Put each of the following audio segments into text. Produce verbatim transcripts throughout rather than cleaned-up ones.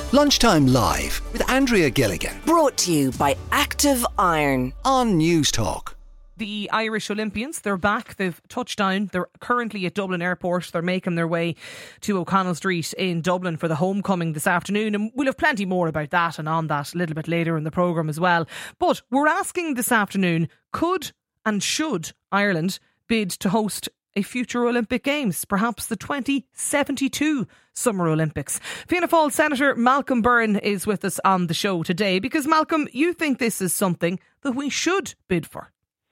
Lunchtime Live with Andrea Gilligan. Brought to you by Active Iron on News Talk. The Irish Olympians, they're back, they've touched down, they're currently at Dublin Airport, they're making their way to O'Connell Street in Dublin for the homecoming this afternoon, and we'll have plenty more about that and on that a little bit later in the programme as well. But we're asking this afternoon, could and should Ireland bid to host a future Olympic Games, perhaps the twenty seventy-two Summer Olympics? Fianna Fáil Senator Malcolm Byrne is with us on the show today because, Malcolm, you think this is something that we should bid for?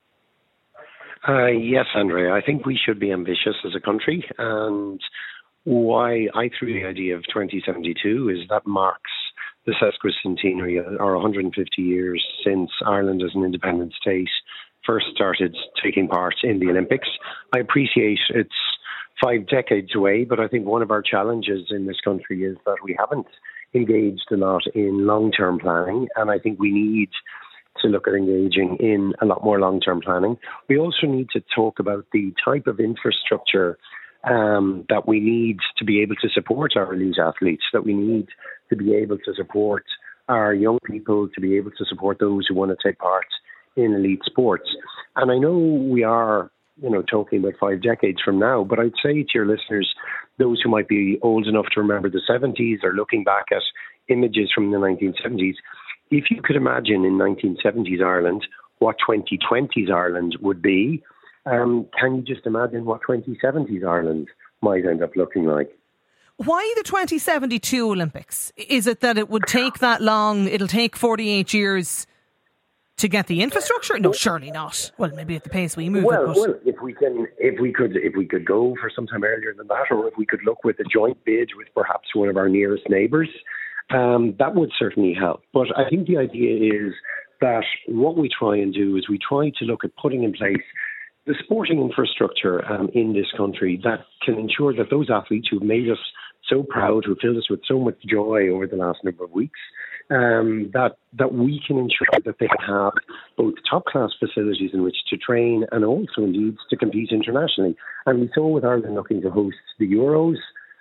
Uh, yes, Andrea, I think we should be ambitious as a country, and why I threw the idea of twenty seventy-two is that marks the sesquicentenary, or one hundred fifty years since Ireland as an independent state first started taking part in the Olympics. I appreciate it's five decades away, but I think one of our challenges in this country is that we haven't engaged a lot in long-term planning, and I think we need to look at engaging in a lot more long-term planning. We also need to talk about the type of infrastructure um, that we need to be able to support our elite athletes, that we need to be able to support our young people, to be able to support those who want to take part in elite sports. And I know we are, you know, talking about five decades from now, but I'd say to your listeners, those who might be old enough to remember the seventies or looking back at images from the nineteen seventies, if you could imagine in nineteen seventies Ireland what twenty twenties Ireland would be, um, can you just imagine what twenty seventies Ireland might end up looking like? Why the twenty seventy-two Olympics? Is it that it would take that long, it'll take forty-eight years to get the infrastructure? No, surely not. Well, maybe at the pace we move. Well, it, but well, if we can, if we could, if we could go for some time earlier than that, or if we could look with a joint bid with perhaps one of our nearest neighbours, um, that would certainly help. But I think the idea is that what we try and do is we try to look at putting in place the sporting infrastructure um, in this country that can ensure that those athletes who've made us so proud, who filled us with so much joy over the last number of weeks, um, that that we can ensure that they have both top-class facilities in which to train and also indeed to compete internationally. And we saw with Ireland looking to host the Euros,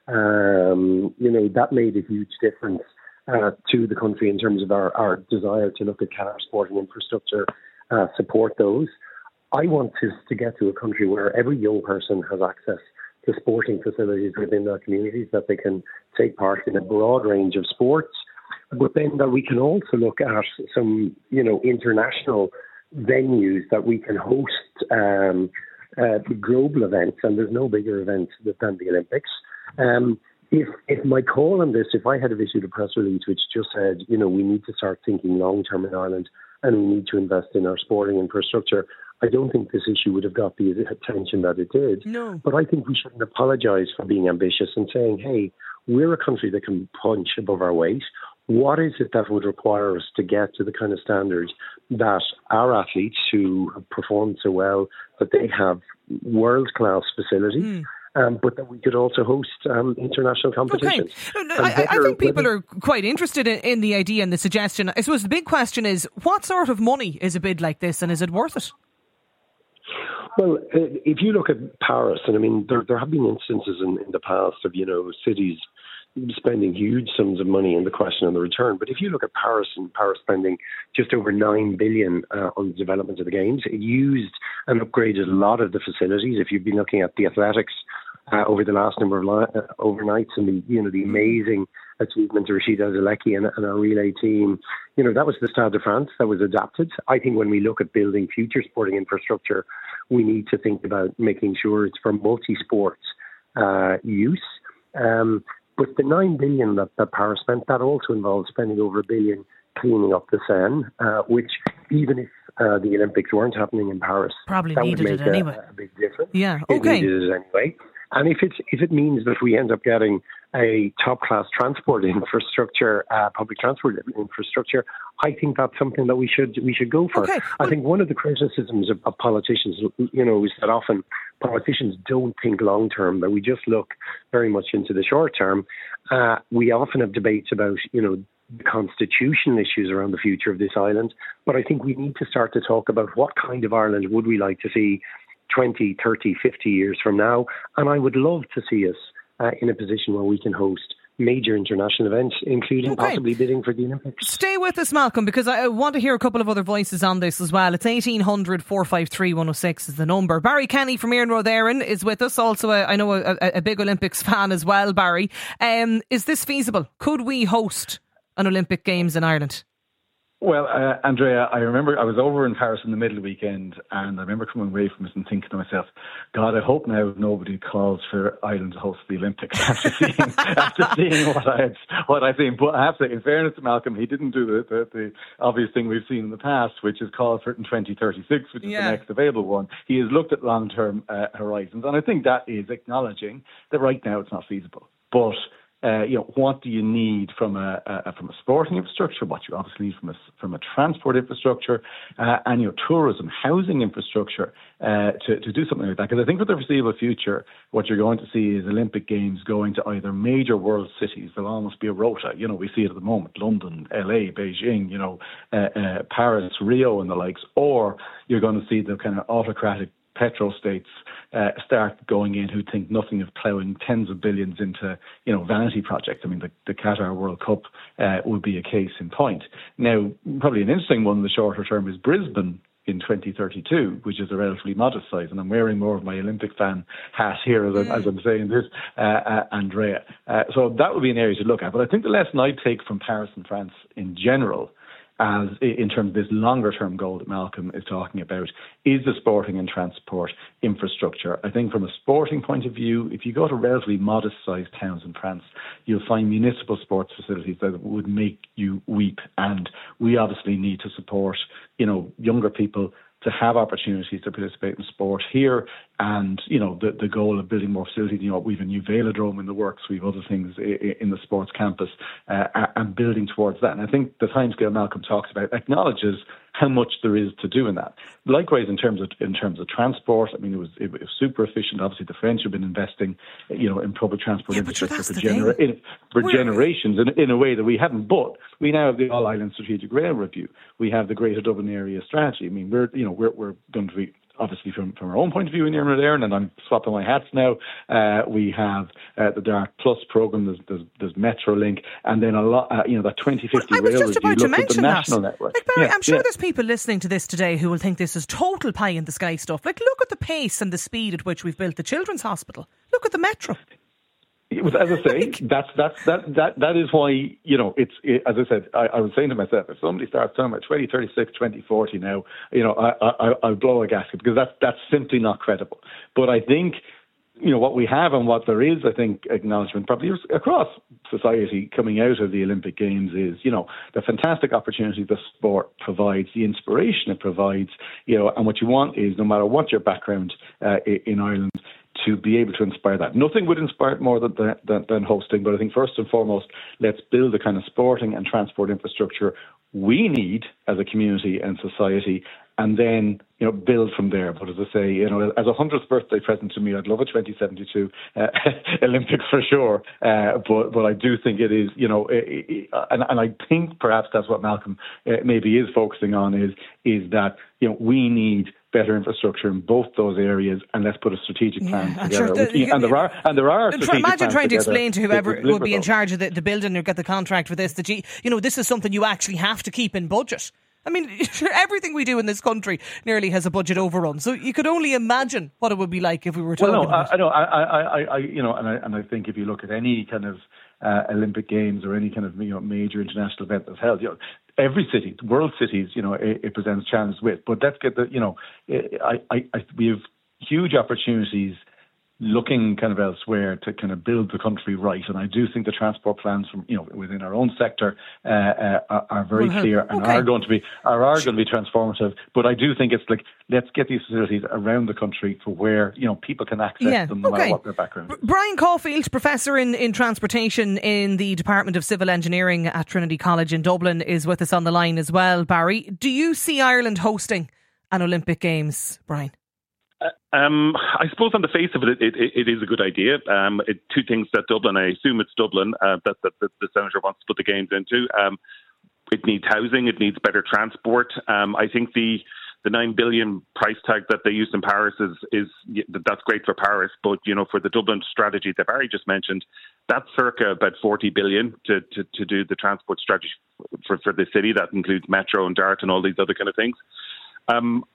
um, you know, that made a huge difference uh, to the country in terms of our, our desire to look at can our sporting infrastructure uh, support those. I want us to get to a country where every young person has access to sporting facilities within their communities, that they can take part in a broad range of sports, but then that we can also look at some, you know, international venues that we can host um, uh, global events, and there's no bigger event than the Olympics. Um, if, if my call on this, if I had issued a press release which just said, you know, we need to start thinking long-term in Ireland and we need to invest in our sporting infrastructure, I don't think this issue would have got the attention that it did. No. But I think we shouldn't apologise for being ambitious and saying, hey, we're a country that can punch above our weight. What is it that would require us to get to the kind of standards that our athletes who have performed so well, that they have world-class facilities, mm. um, but that we could also host um, international competitions. Okay. I, I think people are quite interested in, in the idea and the suggestion. I suppose the big question is, what sort of money is a bid like this, and is it worth it? Well, if you look at Paris, and I mean, there there have been instances in, in the past of, you know, cities spending huge sums of money and the question on the return. But if you look at Paris, and Paris spending just over nine billion dollars uh, on the development of the Games, it used and upgraded a lot of the facilities. If you've been looking at the athletics uh, over the last number of li- uh, overnights, and the, you know, the amazing achievement of Rachida Zalecki and, and our relay team, you know, that was the Stade de France that was adapted. I think when we look at building future sporting infrastructure, we need to think about making sure it's for multi-sports uh, use. Um, but the nine billion dollars that, that Paris spent, that also involves spending over a billion cleaning up the Seine, uh, which even if uh, the Olympics weren't happening in Paris, probably that needed would make it anyway. A, a big difference. Yeah, it okay. needed it anyway. And if it's if it means that we end up getting a top-class transport infrastructure, uh, public transport infrastructure, I think that's something that we should we should go for. Okay. I think one of the criticisms of, of politicians, you know, is that often politicians don't think long-term, that we just look very much into the short term. Uh, we often have debates about, you know, the constitutional issues around the future of this island, but I think we need to start to talk about what kind of Ireland would we like to see twenty, thirty, fifty years from now. And I would love to see us uh, in a position where we can host major international event, including Okay. possibly bidding for the Olympics. Stay with us, Malcolm, because I want to hear a couple of other voices on this as well. It's eighteen hundred, four five three, one oh six is the number. Barry Kenny from Iarnród Éireann is with us, also a, I know a, a big Olympics fan as well, Barry. Um, is this feasible? Could we host an Olympic Games in Ireland? Well, uh, Andrea, I remember I was over in Paris in the middle weekend, and I remember coming away from it and thinking to myself, God, I hope now nobody calls for Ireland to host the Olympics after seeing after seeing what I had, what I've seen. But I have to say, in fairness to Malcolm, he didn't do the, the, the obvious thing we've seen in the past, which is call for it in twenty thirty-six, which is Yeah. the next available one. He has looked at long-term uh, horizons, and I think that is acknowledging that right now it's not feasible. But Uh, you know, what do you need from a, a from a sporting infrastructure? What you obviously need from a from a transport infrastructure, uh, and your tourism, housing infrastructure uh, to to do something like that. Because I think for the foreseeable future, what you're going to see is Olympic Games going to either major world cities. There'll almost be a rota. You know, we see it at the moment: London, L A, Beijing. You know, uh, uh, Paris, Rio, and the likes. Or you're going to see the kind of autocratic petrol states uh, start going in who think nothing of ploughing tens of billions into, you know, vanity projects. I mean, the, the Qatar World Cup uh, would be a case in point. Now, probably an interesting one in the shorter term is Brisbane in twenty thirty-two, which is a relatively modest size. And I'm wearing more of my Olympic fan hat here as, I'm, as I'm saying this, uh, uh, Andrea. Uh, so that would be an area to look at. But I think the lesson I'd take from Paris and France in general, as in terms of this longer term goal that Malcolm is talking about, is the sporting and transport infrastructure. I think from a sporting point of view, if you go to relatively modest sized towns in France, you'll find municipal sports facilities that would make you weep. And we obviously need to support, you know, younger people to have opportunities to participate in sport here. And, you know, the, the goal of building more facilities, you know, we've a new velodrome in the works, we've other things in the sports campus, uh, and building towards that. And I think the timescale Malcolm talks about acknowledges how much there is to do in that. Likewise, in terms of in terms of transport, I mean, it was it was super efficient. Obviously, the French have been investing, you know, in public transport Yeah, infrastructure but for, that's the genera- in, for We're- generations in, in a way that we hadn't. But we now have the All Ireland Strategic Rail Review. We have the Greater Dublin Area Strategy. I mean, we're you know we're we're going to be, obviously from, from our own point of view in Iarnród Éireann, and I'm swapping my hats now, uh, we have uh, the Dark Plus programme, there's, there's, there's Metrolink, and then a lot, uh, you know, that twenty fifty well, I was rail just review about to looks at the mention that. national network. Like, Barry, Yeah, I'm sure yeah. there's people listening to this today who will think this is total pie in the sky stuff. Like, look at the pace and the speed at which we've built the Children's Hospital. Look at the Metro. It was, as I say, that's that's that that that is why, you know, it's it, as I said, I, I was saying to myself, if somebody starts talking about twenty thirty-six, twenty forty now, you know, I, I I'll blow a gasket, because that's that's simply not credible. But I think, you know, what we have and what there is, I think, acknowledgement probably across society coming out of the Olympic Games is, you know, the fantastic opportunity the sport provides, the inspiration it provides, you know, and what you want is, no matter what your background uh, in Ireland, to be able to inspire that. Nothing would inspire it more than, than, than hosting, but I think first and foremost, let's build the kind of sporting and transport infrastructure we need as a community and society, and then, you know, build from there. But as I say, you know, as a hundredth birthday present to me, I'd love a twenty seventy-two uh, Olympics for sure. Uh, but but I do think it is, you know, it, it, and, and I think perhaps that's what Malcolm uh, maybe is focusing on is is that, you know, we need better infrastructure in both those areas, and let's put a strategic plan Yeah, together. sure. The, Which, and there are and there are. Try, imagine trying to explain to whoever to will be in those. charge of the, the building or get the contract for this that you, you know, this is something you actually have to keep in budget. I mean, everything we do in this country nearly has a budget overrun. So you could only imagine what it would be like if we were talking Well, no, about I, I know. I, I, I, you know, and I, and I think if you look at any kind of uh, Olympic Games or any kind of, you know, major international event that's held, you know, every city, world cities, you know, it, it presents challenges with. But let's get the, you know, I, I, I, we have huge opportunities looking kind of elsewhere to kind of build the country right. And I do think the transport plans from, you know, within our own sector uh, uh, are, are very Well, clear and okay. are going to be are, are going to be transformative. But I do think it's like, let's get these facilities around the country for where, you know, people can access Yeah, them no okay. matter what their background is. Brian Caulfield, Professor in, in Transportation in the Department of Civil Engineering at Trinity College in Dublin, is with us on the line as well. Barry, do you see Ireland hosting an Olympic Games, Brian? Um, I suppose on the face of it, it, it, it is a good idea. Um, it, two things that Dublin, I assume it's Dublin, uh, that, that, that the Senator wants to put the Games into. Um, it needs housing, it needs better transport. Um, I think the the nine billion price tag that they used in Paris is, is that's great for Paris. But, you know, for the Dublin strategy that Barry just mentioned, that's circa about forty billion to, to, to do the transport strategy for, for the city. That includes Metro and DART and all these other kind of things. Um,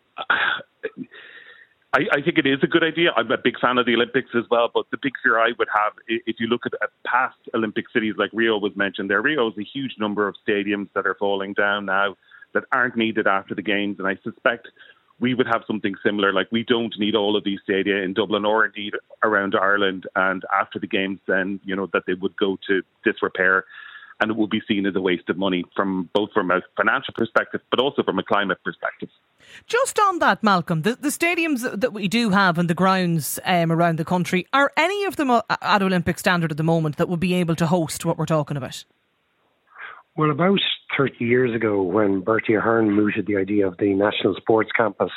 I, I think it is a good idea. I'm a big fan of the Olympics as well, but the big fear I would have, if you look at, at past Olympic cities, like Rio was mentioned there, Rio is a huge number of stadiums that are falling down now that aren't needed after the games, and I suspect we would have something similar. Like, we don't need all of these stadia in Dublin or indeed around Ireland, and after the games then, you know, that they would go to disrepair, and it would be seen as a waste of money from both from a financial perspective but also from a climate perspective. Just on that, Malcolm, the, the stadiums that we do have and the grounds um, around the country, are any of them at Olympic standard at the moment that would be able to host what we're talking about? Well, about thirty years ago, when Bertie Ahern mooted the idea of the National Sports Campus,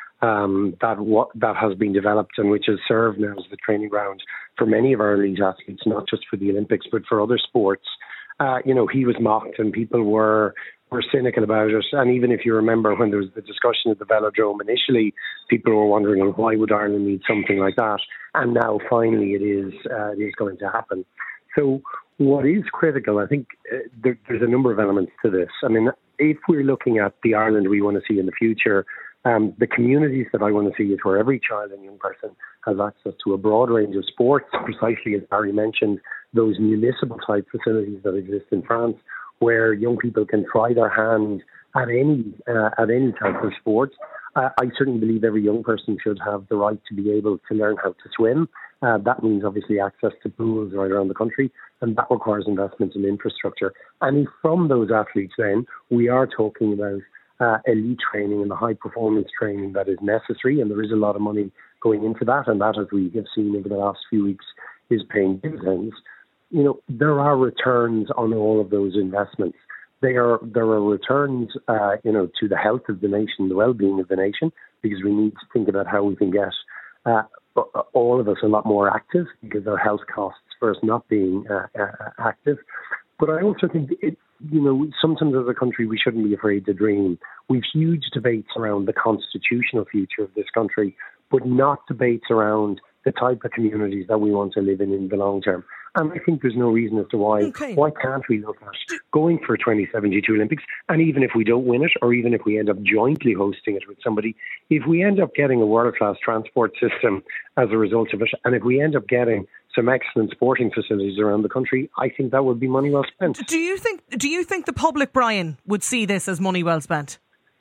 um, that what, that has been developed and which has served now as the training ground for many of our elite athletes, not just for the Olympics but for other sports. Uh, you know, he was mocked and people were were cynical about it. And even if you remember when there was the discussion at the Velodrome initially, people were wondering, well, why would Ireland need something like that? And now finally it is uh, it is going to happen. So what is critical, I think uh, there, there's a number of elements to this. I mean, if we're looking at the Ireland we want to see in the future, um, the communities that I want to see is where every child and young person has access to a broad range of sports, precisely as Barry mentioned, those municipal type facilities that exist in France, where young people can try their hand at any uh, at any type of sport. Uh, I certainly believe every young person should have the right to be able to learn how to swim. Uh, that means obviously access to pools right around the country, and that requires investment in infrastructure. And from those athletes then, we are talking about uh, elite training and the high performance training that is necessary, and there is a lot of money going into that, and that, as we have seen over the last few weeks, is paying dividends. You know, there are returns on all of those investments. They are there are returns, uh, you know, to the health of the nation, the well-being of the nation, because we need to think about how we can get uh, all of us a lot more active, because there are health costs for us not being uh, uh, active. But I also think, it, you know, sometimes as a country we shouldn't be afraid to dream. We've huge debates around the constitutional future of this country, but not debates around the type of communities that we want to live in in the long term. And I think there's no reason as to why okay. why can't we look at going for twenty seventy-two Olympics, and even if we don't win it, or even if we end up jointly hosting it with somebody, if we end up getting a world-class transport system as a result of it, and if we end up getting some excellent sporting facilities around the country, I think that would be money well spent. Do you think, do you think the public, Brian, would see this as money well spent?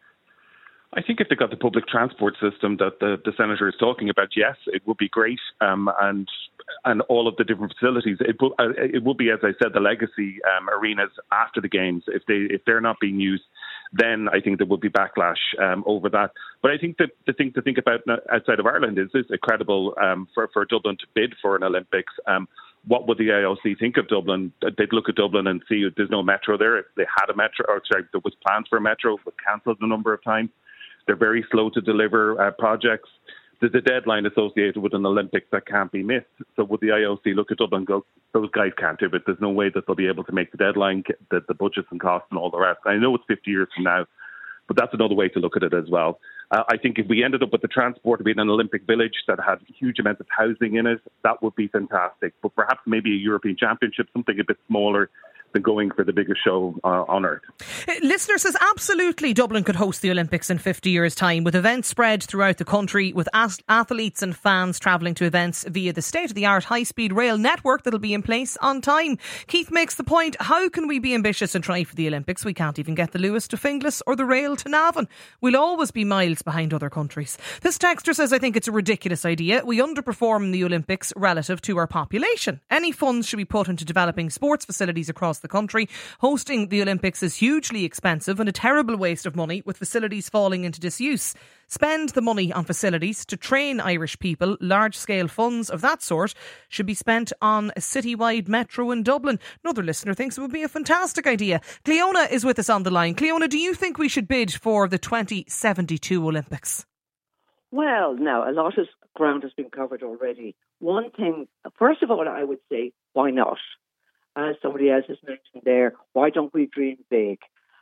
I think if they got the public transport system that the, the Senator is talking about, yes, it would be great. Um, and and all of the different facilities, it will, uh, it will be, as I said, the legacy um, arenas after the games. If, they, if they're not being used, then I think there would be backlash um, over that. But I think that the thing to think about outside of Ireland is, is it credible um, for, for Dublin to bid for an Olympics? Um, what would the I O C think of Dublin? They'd look at Dublin and see there's no metro there. If they had a metro, or sorry, there was plans for a metro, it was cancelled a number of times. They're very slow to deliver uh, projects. There's a deadline associated with an Olympics that can't be missed. So would the I O C look at Dublin and go, those guys can't do it. There's no way that they'll be able to make the deadline, the, the budgets and costs and all the rest. I know it's fifty years from now, but that's another way to look at it as well. Uh, I think if we ended up with the transport being an Olympic village that had huge amounts of housing in it, that would be fantastic. But perhaps maybe a European Championship, something a bit smaller, than going for the biggest show uh, on earth. Listener says absolutely Dublin could host the Olympics in fifty years' time, with events spread throughout the country, with athletes and fans travelling to events via the state-of-the-art high-speed rail network that'll be in place on time. Keith makes the point, how can we be ambitious and try for the Olympics? We can't even get the Luas to Finglas or the rail to Navan. We'll always be miles behind other countries. This texter says, I think it's a ridiculous idea. We underperform the Olympics relative to our population. Any funds should be put into developing sports facilities across the country. Hosting the Olympics is hugely expensive and a terrible waste of money, with facilities falling into disuse. Spend the money on facilities to train Irish people. Large-scale funds of that sort should be spent on a citywide metro in Dublin. Another listener thinks it would be a fantastic idea. Cleona is with us on the line. Cleona, do you think we should bid for the twenty seventy-two Olympics? Well, now, a lot of ground has been covered already. One thing, first of all, I would say, why not? As somebody else has mentioned there, why don't we dream big?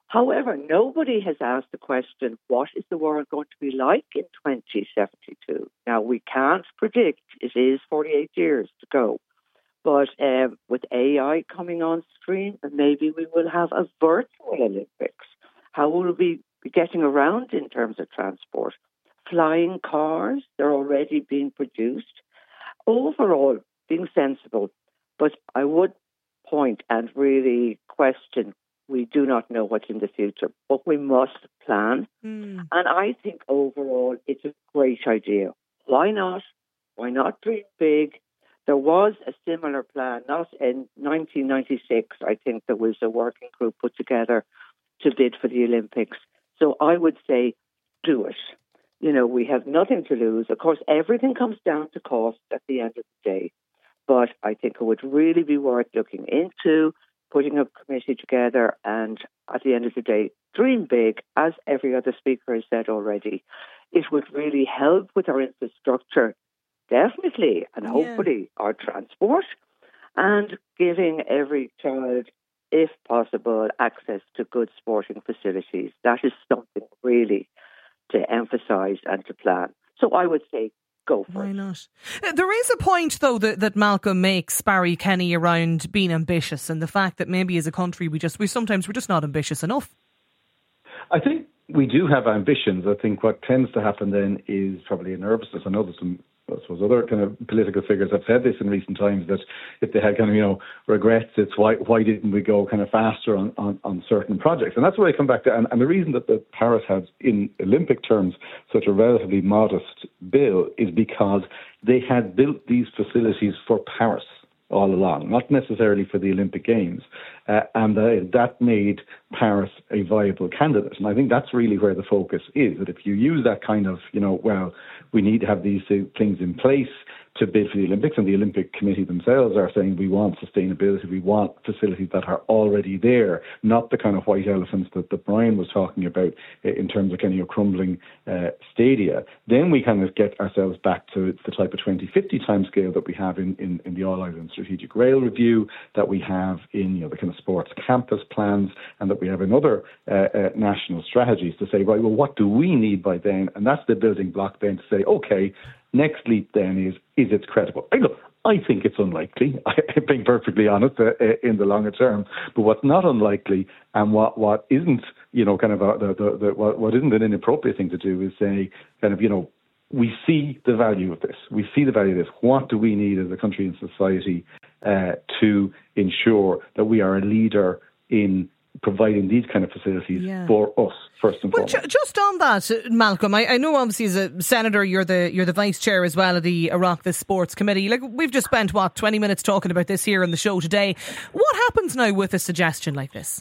However, nobody has asked the question, what is the world going to be like in twenty seventy-two? Now, we can't predict. It is forty-eight years to go. But uh, with A I coming on stream, maybe we will have a virtual Olympics. How will we be getting around in terms of transport? Flying cars, they're already being produced. Overall, being sensible. But I would point and really question, we do not know what's in the future, but we must plan. Mm. And I think overall it's a great idea. Why not? Why not dream big? There was a similar plan, not in nineteen ninety-six, I think there was a working group put together to bid for the Olympics. So I would say, do it. You know, we have nothing to lose. Of course, everything comes down to cost at the end of the day. But I think it would really be worth looking into, putting a committee together, and at the end of the day, dream big, as every other speaker has said already. It would really help with our infrastructure, definitely, and yeah. hopefully our transport, and giving every child, if possible, access to good sporting facilities. That is something really to emphasise and to plan. So I would say, go for Why it. not? There is a point, though, that, that Malcolm makes, Barry Kenny, around being ambitious and the fact that maybe as a country we just we sometimes we're just not ambitious enough. I think we do have ambitions. I think what tends to happen then is probably a nervousness. I know there's some, I suppose, other kind of political figures have said this in recent times, that if they had kind of, you know, regrets, it's why why didn't we go kind of faster on, on, on certain projects? And that's where I come back to. And, and the reason that the Paris has, in Olympic terms, such a relatively modest bill is because they had built these facilities for Paris all along, not necessarily for the Olympic Games. Uh, and uh, that made Paris a viable candidate. And I think that's really where the focus is, that if you use that kind of, you know, well, we need to have these things in place to bid for the Olympics, and the Olympic Committee themselves are saying we want sustainability, we want facilities that are already there, not the kind of white elephants that, that Brian was talking about in terms of kind of your crumbling uh, stadia. Then we kind of get ourselves back to the type of twenty fifty timescale that we have in, in, in the All-Ireland Strategic Rail Review, that we have in, you know, the kind of sports campus plans, and that we have in other uh, uh, national strategies to say, right, well, what do we need by then? And that's the building block then to say, okay, next leap then is, is it credible? I, look, I think it's unlikely, being perfectly honest, uh, in the longer term. But what's not unlikely, and what, what isn't, you know, kind of a, the, the, the, what, what isn't an inappropriate thing to do is say, kind of, you know, we see the value of this. We see the value of this. What do we need as a country and society uh, to ensure that we are a leader in providing these kind of facilities yeah. for us, first and well, foremost. Ju- just on that, Malcolm, I, I know obviously as a senator you're the you're the vice chair as well of the Oireachtas Sports Committee. Like, we've just spent what twenty minutes talking about this here on the show today. What happens now with a suggestion like this?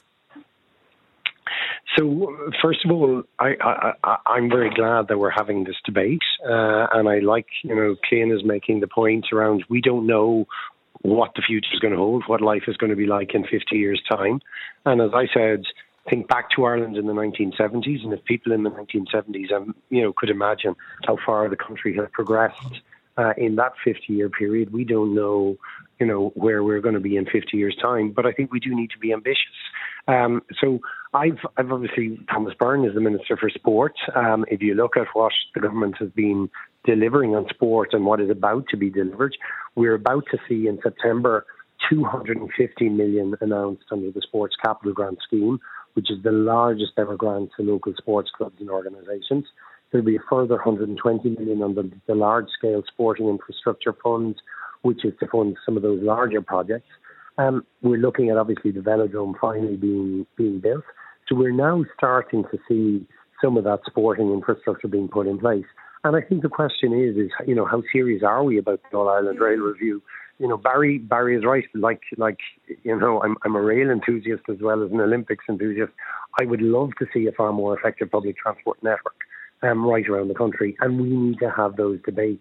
So, first of all, I, I, I, I'm very glad that we're having this debate, uh, and I like, you know, Cian is making the point around we don't know what the future is going to hold, what life is going to be like in fifty years' time. And as I said, think back to Ireland in the nineteen seventies, and if people in the nineteen seventies, um, you know, could imagine how far the country has progressed uh, in that fifty-year period, we don't know, you know, where we're going to be in fifty years' time. But I think we do need to be ambitious. Um, so I've, I've obviously, Thomas Byrne is the Minister for Sport. Um, if you look at what the government has been delivering on sport and what is about to be delivered, we're about to see in September two hundred fifty million announced under the Sports Capital Grant Scheme, which is the largest ever grant to local sports clubs and organisations. There'll be a further one hundred twenty million under the large-scale sporting infrastructure fund, which is to fund some of those larger projects. Um, we're looking at, obviously, the velodrome finally being being built. So we're now starting to see some of that sporting infrastructure being put in place. And I think the question is, is you know, how serious are we about the All-Ireland Rail Review? You know, Barry Barry is right. Like, like you know, I'm I'm a rail enthusiast as well as an Olympics enthusiast. I would love to see a far more effective public transport network um, right around the country. And we need to have those debates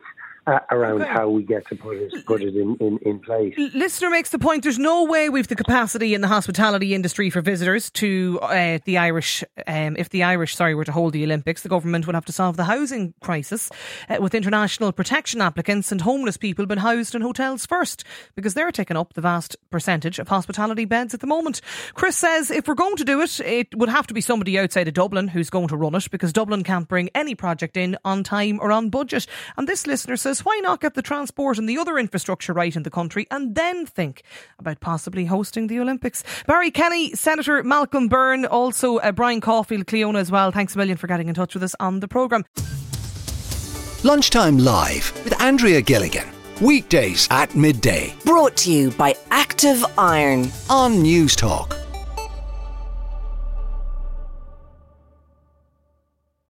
uh, around Okay. how we get to put it put it in, in, in place. Listener makes the point there's no way we've the capacity in the hospitality industry for visitors to uh, the Irish. Um, if the Irish, sorry, were to hold the Olympics, the government would have to solve the housing crisis uh, with international protection applicants and homeless people being housed in hotels first, because they're taking up the vast percentage of hospitality beds at the moment. Chris says if we're going to do it, it would have to be somebody outside of Dublin who's going to run it, because Dublin can't bring any project in on time or on budget. And this listener says, why not get the transport and the other infrastructure right in the country and then think about possibly hosting the Olympics? Barry Kenny, Senator Malcolm Byrne, also uh, Brian Caulfield, Cleona as well. Thanks a million for getting in touch with us on the programme. Lunchtime Live with Andrea Gilligan. Weekdays at midday Brought to you by Active Iron. on News Talk.